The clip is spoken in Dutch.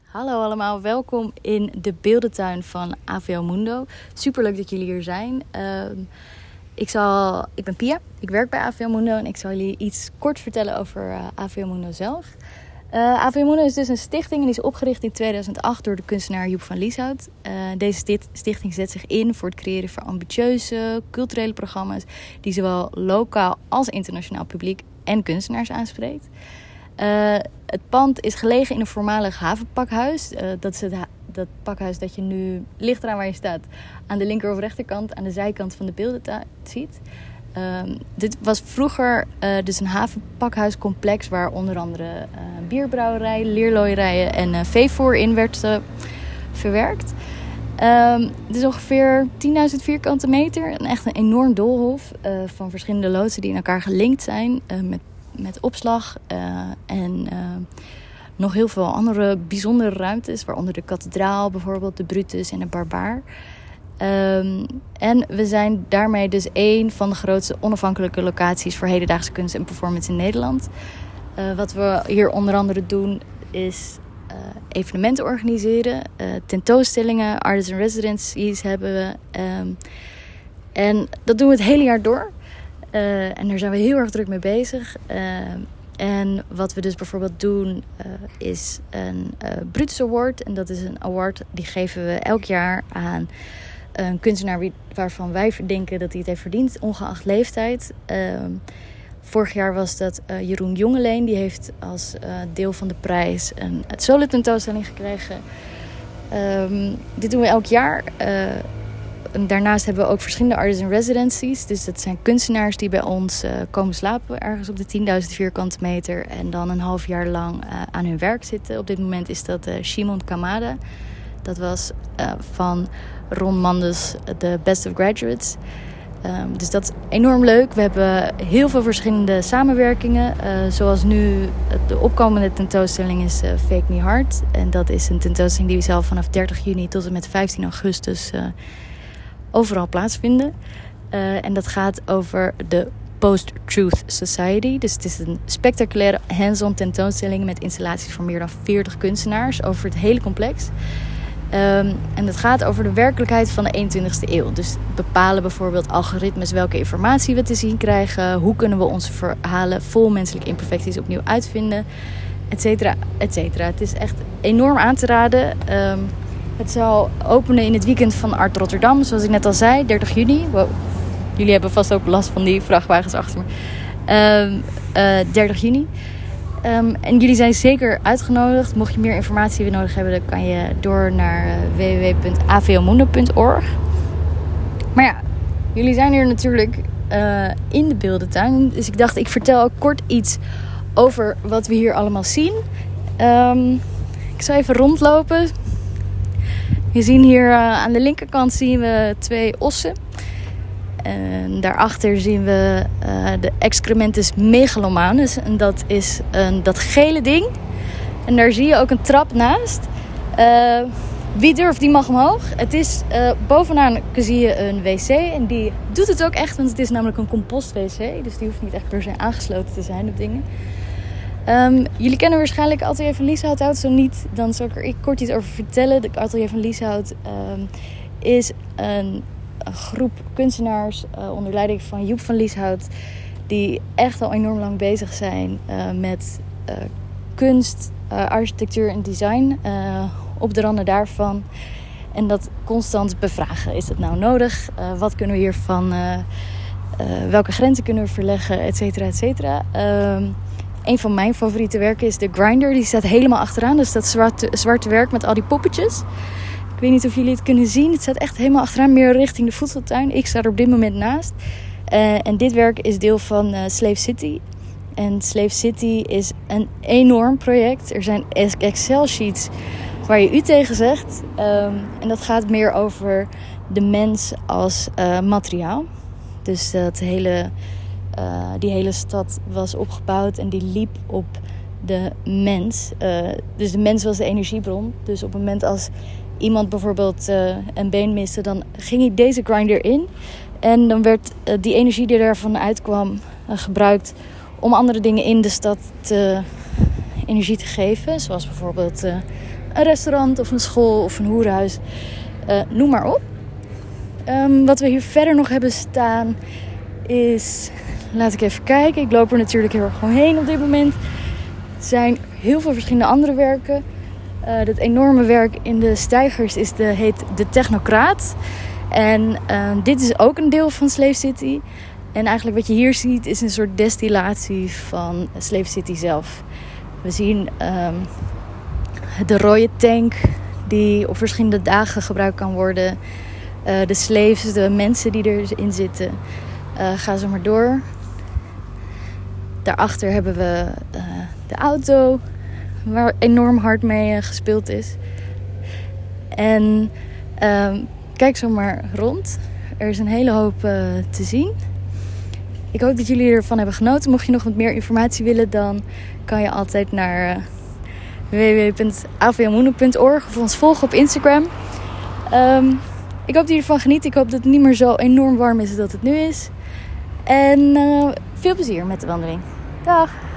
Hallo allemaal, welkom in de beeldentuin van AVO Mundo. Superleuk dat jullie hier zijn. Ik ben Pia, ik werk bij AVO Mundo en ik zal jullie iets kort vertellen over AVO Mundo zelf. AVO Mundo is dus een stichting en die is opgericht in 2008 door de kunstenaar Joep van Lieshout. Deze stichting zet zich in voor het creëren van ambitieuze culturele programma's die zowel lokaal als internationaal publiek en kunstenaars aanspreekt. Het pand is gelegen in een voormalig havenpakhuis. Dat is dat pakhuis dat je nu, ligt eraan waar je staat, aan de linker of rechterkant, aan de zijkant van de beeldentuin ziet. Dit was vroeger dus een havenpakhuiscomplex waar onder andere bierbrouwerijen, leerlooierijen en veevoer in werd verwerkt. Het is ongeveer 10.000 vierkante meter. Echt een enorm doolhof van verschillende loodsen die in elkaar gelinkt zijn met opslag en nog heel veel andere bijzondere ruimtes, waaronder de kathedraal bijvoorbeeld, de Brutus en de Barbaar. En we zijn daarmee dus één van de grootste onafhankelijke locaties voor hedendaagse kunst en performance in Nederland. Wat we hier onder andere doen is evenementen organiseren, tentoonstellingen, artists in residencies hebben we. En dat doen we het hele jaar door. En daar zijn we heel erg druk mee bezig. En wat we dus bijvoorbeeld doen is een Brutus Award. En dat is een award die geven we elk jaar aan een kunstenaar waarvan wij denken dat hij het heeft verdiend, ongeacht leeftijd. Vorig jaar was dat Jeroen Jongeleen. Die heeft als deel van de prijs een solo tentoonstelling gekregen. Dit doen we elk jaar. En daarnaast hebben we ook verschillende artists in residencies. Dus dat zijn kunstenaars die bij ons komen slapen, ergens op de 10.000 vierkante meter. En dan een half jaar lang aan hun werk zitten. Op dit moment is dat Shimon Kamada. Dat was van Ron Mandus, de Best of Graduates. Dus dat is enorm leuk. We hebben heel veel verschillende samenwerkingen. Zoals nu de opkomende tentoonstelling is Fake Me Hard. En dat is een tentoonstelling die we zelf vanaf 30 juni tot en met 15 augustus... overal plaatsvinden. En dat gaat over de Post-Truth Society. Dus het is een spectaculaire hands-on tentoonstelling met installaties van meer dan 40 kunstenaars over het hele complex. En het gaat over de werkelijkheid van de 21ste eeuw. Dus bepalen bijvoorbeeld algoritmes welke informatie we te zien krijgen. Hoe kunnen we onze verhalen vol menselijke imperfecties opnieuw uitvinden. Etcetera, etcetera. Het is echt enorm aan te raden. Het zal openen in het weekend van Art Rotterdam, zoals ik net al zei, 30 juni. Wow. Jullie hebben vast ook last van die vrachtwagens achter me. 30 juni. En jullie zijn zeker uitgenodigd. Mocht je meer informatie nodig hebben, dan kan je door naar www.avomundo.org. Maar ja, jullie zijn hier natuurlijk in de beeldentuin. Dus ik dacht, ik vertel ook kort iets over wat we hier allemaal zien. Ik zal even rondlopen. Je ziet hier aan de linkerkant zien we 2 ossen. En daarachter zien we de Excrementus megalomanus. En dat is dat gele ding. En daar zie je ook een trap naast. Wie durft, die mag omhoog. Het is bovenaan zie je een wc. En die doet het ook echt, want het is namelijk een compost-wc. Dus die hoeft niet echt per se aangesloten te zijn op dingen. Jullie kennen waarschijnlijk Atelier van Lieshout. Zo niet, dan zal ik er kort iets over vertellen. De Atelier van Lieshout is een groep kunstenaars onder leiding van Joep van Lieshout, die echt al enorm lang bezig zijn met kunst, architectuur en design. Op de randen daarvan. En dat constant bevragen. Is het nou nodig? Wat kunnen we hiervan? Welke grenzen kunnen we verleggen? Etcetera, etcetera. Een van mijn favoriete werken is de Grinder. Die staat helemaal achteraan. Dus dat zwarte werk met al die poppetjes. Ik weet niet of jullie het kunnen zien. Het staat echt helemaal achteraan, meer richting de voedseltuin. Ik sta er op dit moment naast. En dit werk is deel van Slave City. En Slave City is een enorm project. Er zijn Excel-sheets waar je u tegen zegt. En dat gaat meer over de mens als materiaal. Dus die hele stad was opgebouwd en die liep op de mens. Dus de mens was de energiebron. Dus op het moment als iemand bijvoorbeeld een been miste, dan ging hij deze grinder in. En dan werd die energie die daarvan uitkwam gebruikt om andere dingen in de stad energie te geven. Zoals bijvoorbeeld een restaurant of een school of een hoerenhuis. Noem maar op. Wat we hier verder nog hebben staan is... Laat ik even kijken. Ik loop er natuurlijk heel erg omheen op dit moment. Er zijn heel veel verschillende andere werken. Dat enorme werk in de steigers heet De Technocraat. En dit is ook een deel van Slave City. En eigenlijk wat je hier ziet is een soort destillatie van Slave City zelf. We zien de rode tank die op verschillende dagen gebruikt kan worden. De slaves, de mensen die erin zitten. Ga zo maar door. Daarachter hebben we de auto waar enorm hard mee gespeeld is. En kijk zo maar rond. Er is een hele hoop te zien. Ik hoop dat jullie ervan hebben genoten. Mocht je nog wat meer informatie willen, dan kan je altijd naar www.avmono.org of ons volgen op Instagram. Ik hoop dat jullie ervan genieten. Ik hoop dat het niet meer zo enorm warm is als dat het nu is. En veel plezier met de wandeling. Dag!